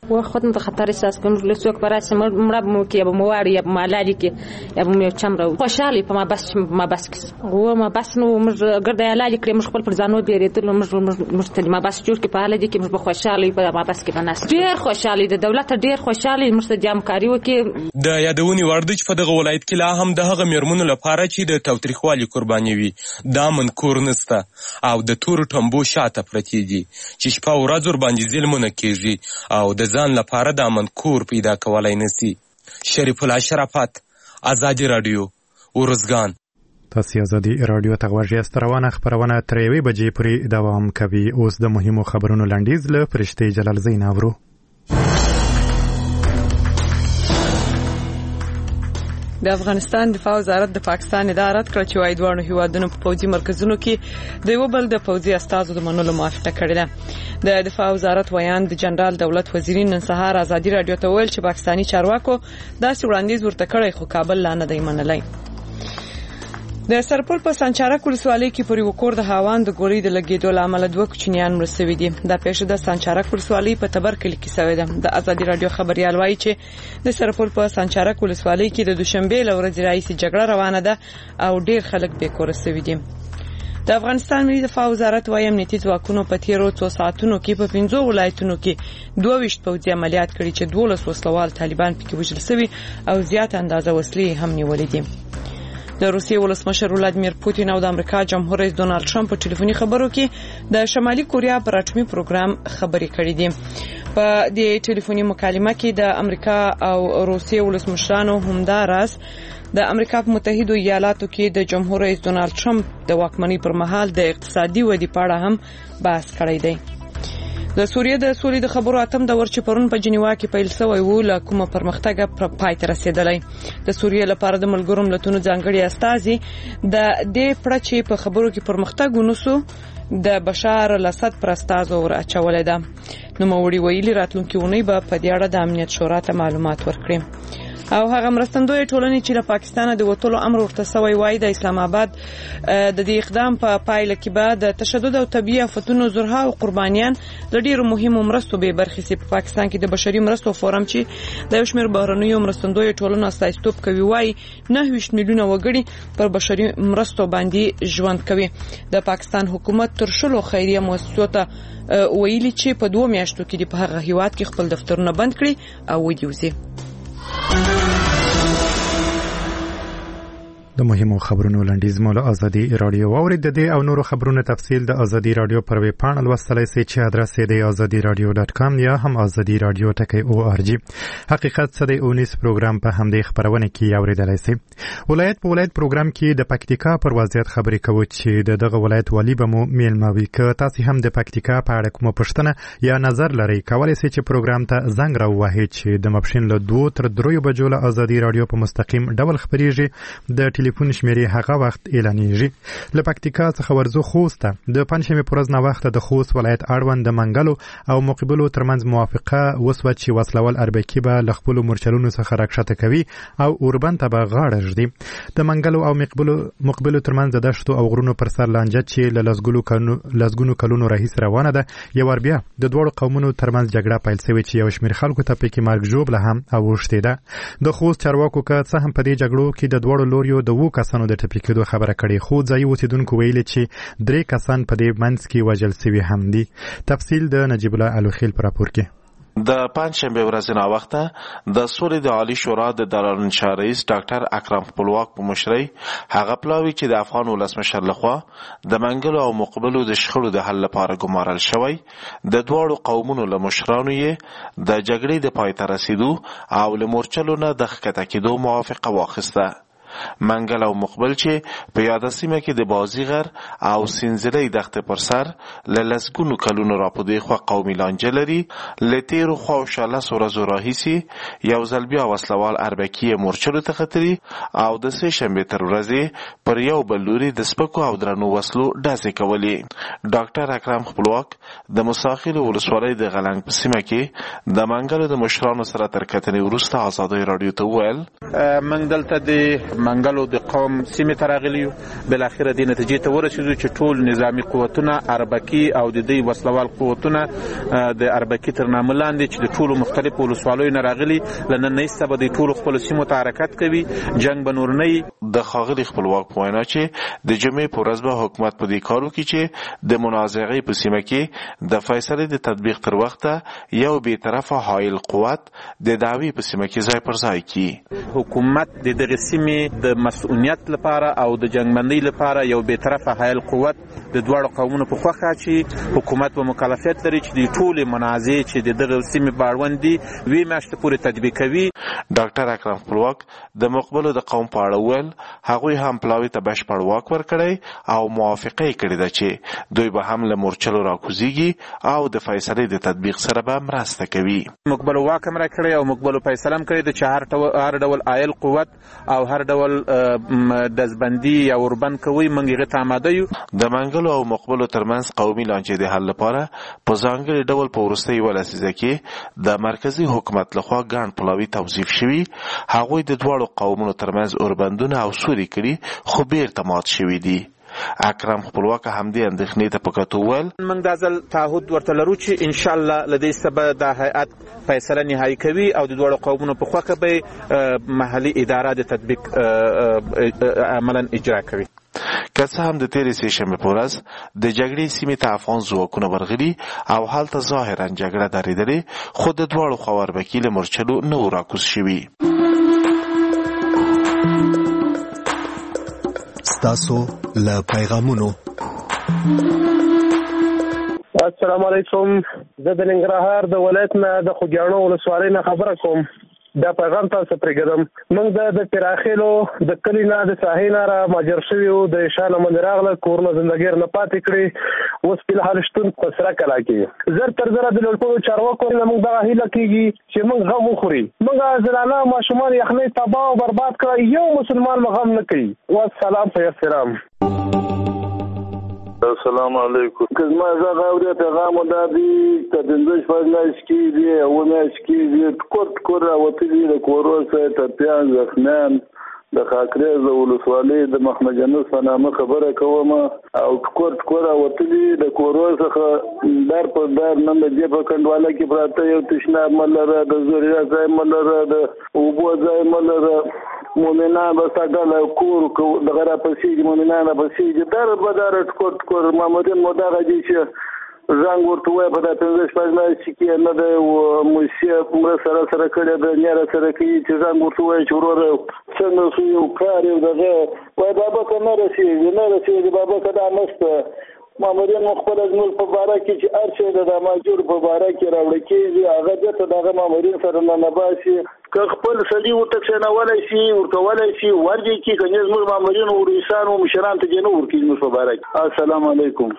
وخود خطر احساس کوم لسوک براسه مرا که مواری یا مالادی که یا مو چمرو خوشحالی په ما بس کس و ما بس نو مر ګرد علاج کړم خپل پر ځانو بیرېدل مر ما بس جوړ کې په حال دي کې مر خوشحالي په ما بس کې بناس ډیر خوشحالي د دولت ډیر خوشحالي مرستجام کاری وکي د یادونی وردچ په دغه ولایت کې لا هم د هغه میرمنو لپاره چې د توتریخوالي قرباني وي دا منکور نسته او د تور ټمبو شاته پرتی دي چې شپه ورځ ور باندې ظلمونه کیږي او د ځان لپاره د منکور پیدا کولای نسی. شریف الله شرافت، آزادی رادیو، ورزګان. تاسو آزادی رادیو ته غوږ یاست. روانه خبرونه تر 1 بجې پورې دوام کوي. اوس د مهمو خبرونو لنډیز له فرشتي جلال زین اورو. د افغانستان دفاع وزارت د پاکستان ادارت کړ چې وايي دوه هیوادونو په پوځي مرکزونو کې د یو بل د پوځي استازو د منلو موافقه کړې ده. د دفاع وزارت ویان د جنرال دولت وزیر نن سهار آزادی رادیو ته ویل چې پاکستانی چارواکو داسې وړاندیز ورته کړی خو کابل لا نه دی منلی. د سرپل په سانچارک ولسوالۍ کې پر وکور د هاوان د ګولۍ د لګیدو لامل دوه کوچنیان مړ شوي دي. دا پیښه د سانچارک ولسوالۍ په تبر کلي کې شوې ده. د آزادی رادیو خبريال وایي چې د سرپل په سانچارک ولسوالۍ کې د دوشنبه لورځ راځي جګړه روانه ده او ډیر خلک بې کور شوي دي. د افغانستان ملي دفاع وزارت وايي امنیتي ځواکونو په تیرو 2 ساعتونو کې په 15 ولایتونو کې 22 پوځي عملیات کړي چې 12 وسلوال طالبان پکې وژل شوي او زیات اندازه وسلې هم نیولې دي. د روسیې ولسمشر ولادیمیر پوتین او د امریکا جمهور رئیس ډونالد ټرمپ په ټلیفوني خبرو کې د شمالي کوریا پر اټومي پروګرام خبرې کړې دي. په دې ټلیفوني مکالمه کې د امریکا او روسیې ولسمشرانو همداراز د امریکا په متحده ایالاتو کې د جمهور رئیس ډونالد ټرمپ د واکمنۍ پر مهال د اقتصادي ودې په اړه هم بحث کړی دی. د سوریې د سولې د خبرو اتم د ورچ پرون په جنیوا کې پیل شوی و ل کومه پرمختګ پر پای ته رسیدلی. د سوریې لپاره د ملګرو ملتونو ځانګړي استازي د دې پړچې په خبرو کې پرمختګ ونوسو د بشار الاسد پر استازو ور اچولې ده. نو موري ویلي راتلونکي ونی به په دې اړه د امنیت شورا ته معلومات ورکړي. او هغه مرستندوی ټولنې چې له پاکستان د وټولو امر ورته سوی وای د اسلام آباد د دې اقدام په پایله کې بعد تشدد او طبيعي آفتونو زرها او قربانیان د ډیرو مهمو مرستو به برخې سي. په پاکستان کې د بشري مرستو فورم چې د یو شمېر بهرنیو مرستندوی ټولنو استازیتوب کوي وای 9 میلیونه وګړي پر بشري مرستو باندې ژوند کوي. د پاکستان حکومت تر شلو خیریه مؤسسو ته ویلي چې په 2 میاشتو کې په هغه هیواد کې خپل دفترونه بند کړي او ودیوزي. د مهمو خبرونو لنډیز مو له آزادی رادیو واورید. د دې او نورو خبرونو تفصیل د آزادی رادیو پر ویب پاڼه لوستلای شئ چې ادرس یې د azadiradio.com یا هم azadiradio.org. حقیقت څه دی اونیس پروګرام په همدې خبرونه کې اوریدلای شئ. ولایت په ولایت پروګرام کې د پکتیکا پر وضعیت خبرې کوو چې دغه ولایت والی به مو میلمه وي. که تاسو هم د پکتیکا په اړه کومه پوښتنه یا نظر لرئ کولی شئ چې پروګرام ته زنګ راووهئ چې د ماپښین له 2 تر 3 بجو له آزادی رادیو په مستقیم ډول خبرېږي. د ټلیفون شمیرې هغه وخت اعلانېږي. له پکتیکا څخه ورځو خوست ته د پنځشنبې پر ورځ نه وخت د خوست ولایت اړوند د منګلو او مقبلو ترمنځ موافقه وسوه چې وسلوال اربکي به له خپلو مرچلونو څخه راکښته کوي او اوربند ته به غاړه ږدي. د منګلو او مقبلو ترمنځ د دشتو او غرونو پر سر لانجه چې له لسګونو کلونو راهیسې روانه ده یو ور بیا د دوړو قومونو ترمنځ جګړه پیل شوې چې یو شمېر خلکو ته پکې مرګ ژوبله هم اوښتې ده. د خوست چارواکو که څه هم په دې جګړو کې د دوړو لوریو د کسانو د ټپي کېدو خبره کړې خو ځایي اوسیدونکو ویلي چې 3 کسان په دې منځ کې وژل شوي هم دي. تفصیل د نجیب الله الوخیل په راپور کې. د پنځشنبه ورځ نه وخته د سولې د عالی شورا د دارالانشا رئیس ډاکټر اکرم خپلواک په مشرۍ هغه پلاوی چې د افغان ولسمشر لخوا د منګلو او مقبلو د شخړو د حل لپاره ګمارل شوی د دواړو قومونو له مشرانو یې د جګړې د پای ته رسیدو او له مورچلو نه د ښکته کېدو موافقه واخیسته. منګل او مقبل چې په یاد سیمه کې د بازیغر او سینځلې دښتې پر سر له لسګونو کلونو راپدې خو قومي لانجه لري. لتیرو خو شاله سورزو راهیسي یو ځل بیا وسلوال اربکي مورچلو ته خطري او د سه شنبه تر ورځې پر یو بلوري د سپکو او درنو وسلو ډزې کولې. ډاکټر اکرم خپلواک د مساخیل ولسوالۍ د غلنګ په سیمه کې د منګل د مشرانو سره تر کتنې وروسته آزادۍ رادیو ته وویل منګل ته د منګلو د قوم سیمې ته راغلي یو. بالاخره دې نتیجې ته ورسېدو چې ټول نظامي قوتونه اربکي او د دوی وسلوال قوتونه د اربکي تر نامه لاندې چې د ټولو مختلفو ولسوالیو نه راغلي له نن ایسته به د ټولو خپلو سیمو ته حرکت کوي. جنګ به نور نه وي. د ښاغلي خپلواک په وینا چې د جمعې په ورځ به حکومت په دې کار وکړي چې د منازعې په سیمه کې د فیصلې د تطبیق تر وخته یو بیطرفه حایل قوت د دعوی په سیمه کې ځای پر ځای کړي. حکومت د دغه سیمې د مسؤلیت لپاره او د جنګبندۍ لپاره یو بیطرفه حایل قوت د دواړو قومونو په خوښه چې حکومت به مکلفیت لري چې د ټولې منازعې چې د دغه سیمې په اړوند دي 2 میاشتې پورې تطبیق کوي. ډاکټر اکرم خپلواک د مقبلو د قوم په اړه ویل هغوی هم پلاوي ته بشپړ واک ورکړی او موافقه یې کړې ده چې دوی به هم له مورچلو راکوزیږي او د فیصلې د تطبیق سره به مرسته کوي. مقبلو واک هم راکړی او مقبلو فیصله هم کړې ده چې هر ډول عایل قوت او هر ډول دزبندي یا اوربند کوي موږ هغې ته آماده یو. د منګلو او مقبلو ترمنځ قومي لانجې د حل لپاره په ځانګړي ډول په وروستۍ یوه لسیزه کې د مرکزي حکومت لخوا ګڼ پلاوي توظیف شوي. هغوی د دواړو قومونو ترمنځ اوربندونه او سوري کړي خو بیرته مات شوي دي. اکرم خپلواک همدې اندېښنې ته په کتو ویل موږ دا ځل تعهد ورته لرو چې انشاءالله له دې سبا د هیئت فیصله نهایي کوي او د دواړو قومونو په خوښه به محلي اداره د تطبیق عملا اجرا کوي. که څه هم د تېرې سېشنبې په ورځ د جګړې سیمې ته افغان ځواکونه ورغلي او هلته ظاهرا جګړه درېدلې خو د دواړو خوا اربکي له مورچلو نه وو راکوز شوي. ستاسو له پیغامونو. السلام علیکم. زه د ننګرهار د ولایت نه د خوږیاڼو ولسوالۍ نه خبره کوم. دا پیغام تاسو پرېږدم. موږ د پراخېلو د کلي نه د ساحې نه را مهاجر شوي وو. د شانه من راغله کورونه زندګۍ نه پاتې کړې. اوس فلحال شتون په سره کلا کې زر تر زره د لوړپوړو چارواکو نه موږ دغه هیله کېږي چې موږ غم وخوري. موږ زنانه ماشومان یخنۍ تباه او برباد کړه. یو مسلمان غم نه کوي. والسلام په احترام. السلام علیکم. که زما غږ اورې پیغام دا دی که پنځه شپږ میاشتې کېږي اووه میاشتې کېږي ټکور راوتلي د کورو څخه ټپیان زخمیان د خاکریز د ولسوالۍ د محمد جنوس په نامه خبره کوم او ټکور راوتلي د کورو څخه در پر در نن د دې په کنډواله کې پراته یو تشناب مه لره د زوریا ځای مه لره د اوبو ځای مه لره. مومنان به ساګله کور دغه راپسېږي مومنان راپسېږي در به در ټکور مامورین مو دغه دي چې زنګ ورته ووایه په دا پنځه شپږ میاشتې کې نه دی موسیه مرسته راسره کړې ده نه راسره کوي چې زنګ ورته ووایه چې وروره څنګه شو یو کار یو دغه وایي بابا که نه رسېږي بابا که دا نشته. مامورین مو خپله زموږ په باره کې چې هر شی د ماجور په باره کې راوړه کېږي هغه دته دغه مامورین سره ننباسي. که خپل سړي ورته کښېنولی شي ورکولی شي ورجې کړي که نه زموږ مامورین او رئیسان او مشران ته دې نه ورکړي زموږ په باره کې. السلام علیکم.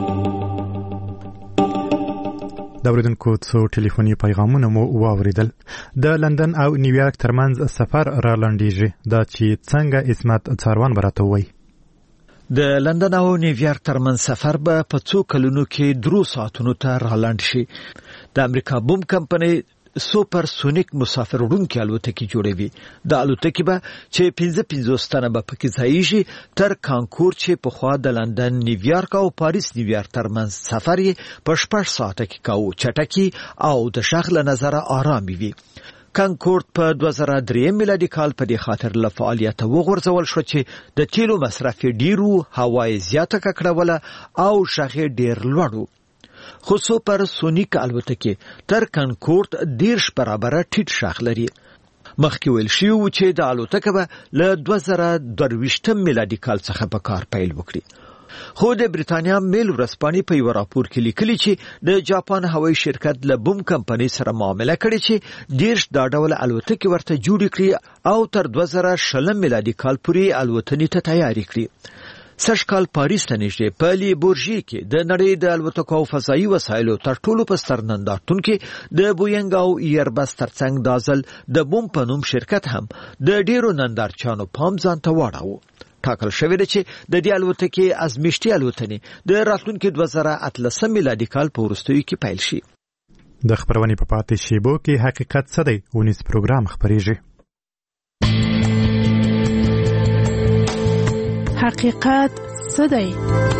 د اوریدونکو څو ټلیفوني پیغامونه مو واوریدل. د لندن او نیویارک ترمنځ سفر را لنډیږي. دا چې څنګه اسمت څاروان براته وایي. د لندن او نیویارک ترمنځ سفر به په څو کلونو کې 3 ساعتونو ته رالاند شي. د امریکا بوم کمپنۍ سوپر سونیک مسافر وړونکي الوتکې جوړوي. د الوتکې به چې 55 تنه به پکې ځایږي تر کانکور چې په خوا د لندن نیویارک او پاریس نیویارک ترمنځ سفر یې په 6 ساعته کې کاوه. چټکي او د شغله نظر آرامي وي. کانکورد په 2003 میلادي کال په دې خاطر له فعالیت وغورځول شو چې د تیلو مصرف ډیرو، هوای زیاته ککړوله او شغې ډیر لوړو. خو سوپر سونیک الوتکې تر کانکورد 10 برابر ټیټ شاخ لري. مخکې ویل شوی و چې د الوتکه به له 2023 میلادي کال څخه په کار پیل وکړي. خو د بریتانیا میل ورځپاڼې په یو راپور کې لیکلي چې د جاپان هوایي شرکت له بوم کمپنۍ سره معامله کړې چې 10 دا ډول الوتکې ورته جوړې کړي او تر 2020 میلادي کال پورې الوتنې ته تیاری کړي. سږکال پاریس ته نږدې په لی بورژي کې د نړۍ د الوتکو او فضایي وسایلو تر ټولو په ستر نندارتون کې د بوینګ او ایربس ترڅنګ دازل د بوم په نوم شرکت هم د ډیرو نندارچانو پام ځان ته واړاوه. ټاکل شوی دی چې د دې الوتکې ازمیښتي الوتنې د راتلونکي 2018 میلادي کال په وروستیو کې پیل شي. د خبرونې په پاتې شیبو کې حقیقت څه دی؟ ونیس پروګرام خبرېږي. حقیقت څه دی؟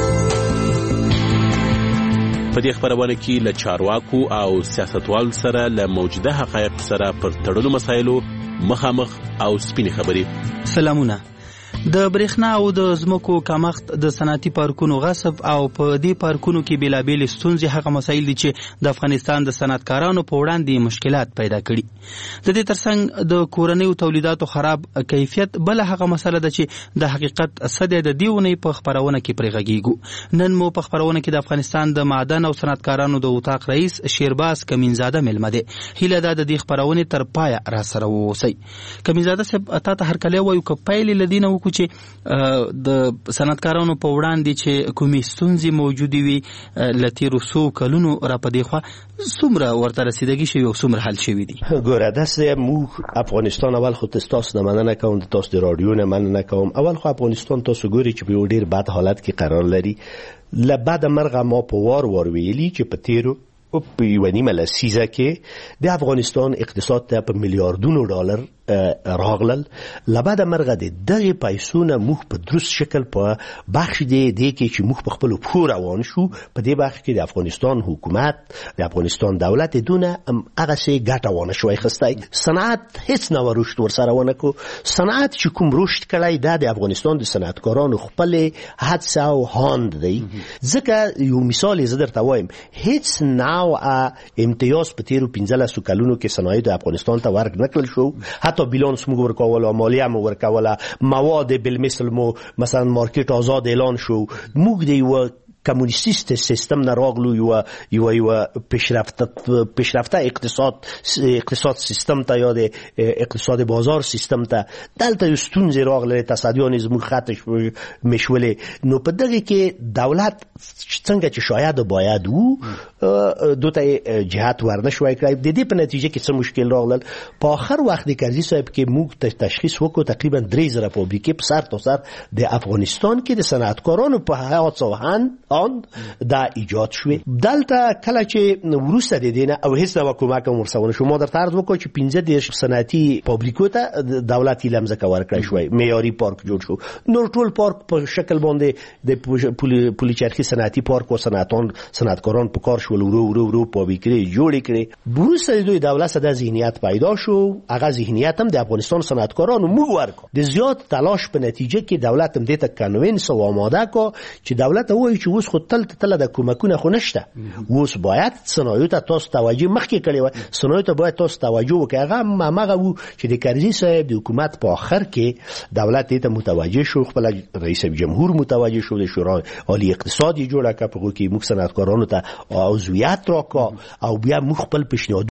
په دې خبرونه کې له چارواکو او سیاستوالو سره له موجوده حقایق سره پر تړلو مسایلو مخامخ او سپینې خبرې. سلامونه. د برېښنا او د ځمکو کمښت، د صنعتي پارکونو غصب او په دې پارکونو کې بیلابېل ستونزې هغه مسایل دي چې د افغانستان د صنعتکارانو په وړاندې مشکلات پیدا کړي. د دې ترڅنګ د کورنیو تولیداتو خراب کیفیت بل هغه مسله ده چې د حقیقت صدې د دیونې په خبرونه کې پرې غږیږو. نن مو په خبرونه کې د افغانستان د معدن او صنعتکارانو د اتاق رئیس شیرباز کمینزاده ملمه ده. هیله ده د دې خبرونه تر پایه را سره ووسی. کمینزاده صاحب اته هر کله وایو ک پایلې لدینه وکړو چې د صنعتکارانو په وړاندې چې کومې ستونزې موجودې وي لتي روسو کلونو را پدې خو څومره ورته رسیدګي شوی او څومره حل شوی دي؟ ګوره داسې موږ افغانستان اول خو تاسو نه مننه کوم، تاسو د رادیو نه مننه کوم. اول خو افغانستان تاسو ګوري چې په ډیر بد حالت کې قرار لري. له بعد مرغه ما په وار ویلي چې په تیرو په یوه نیمه لسیزه کې د افغانستان اقتصاد ته په میلیاردونو ډالر راغلل. لبعد مرغه د دغه پیسونه موږ په درست شکل په بخش دی کې چې موږ په خپل پخو روان شو. په دې بخش کې د افغانستان حکومت، د افغانستان دولت دونه هغه سي ګټه ونه شوی خسته. صنعت هیڅ نه ورشت ورسره ونه کو. صنعت چې کوم رشد کړی د افغانستان د صنعتکارانو خپل حدس او هاند دی. ځکه یو مثال زه درته وایم، هیڅ نوع امتیاز په تیرو 15 کلونو کې صنایع د افغانستان ته ورکړل شو. حتی بیلانس موږ ورکول، مالیه مو ورکول، مواد بالمثل مو مثلا مارکیټ آزاد اعلان شو. موږ د یو کمونیستیست سیستم نه راغلو، یو پیشرفته اقتصاد سیستم ته یا د اقتصاد بازار سیستم ته. دلته ستونزې راغله، تصدیان زموږ خطش مشولې. نو په دغه کې دولت څنګه چې شاید باید وو دوته جهات ورنشوي کړی. د دې په نتیجه کې څه مشکل راغلل. په آخر وخت د کرزي صاحب کې موږ تشخیص وکړو تقریبا 3000 فابریکې په سر تا سر د افغانستان کې د صنعتکارانو په حیات دا ایجاد شوی. دلته کله چې وروسته د دینه او هیڅ نوع کومک ورسونه شو، ما در عرض وکړ چې 15 صنعتي فابریکو ته دولت لمزه ورکړی شوی، معیاري پارک جوړ شو. نور ټول پارک په شکل باندې د پولیچرخي صنعتي پارک او صنعتکاران په کار شول، ورو فابریکې جوړې کړې. وروسته دوی دولت سره ذهنیت پیدا شو. هغه ذهنیت هم د افغانستان صنعتکارانو موږ ورکو. د زیات تلاش په نتیجه کې دولت هم دې ته کنوینس او آماده کو چې دولت وایي چې اوس خو تل د کومکونه خو نشته. اوس باید صنایع ته تاسو توجه مخکې کړی و. صنایع ته باید تاسو توجه وکړئ. هغه وو چې د کرزي صاحب د حکومت په آخر کې دولت دې ته متوجه شو، خپل رئیس جمهور متوجه شو، د شورای عالی اقتصادي جوړه کړه، په کې موږ صنعتکارانو ته عضویت راکا او بیا موږ خپل پیشنهاد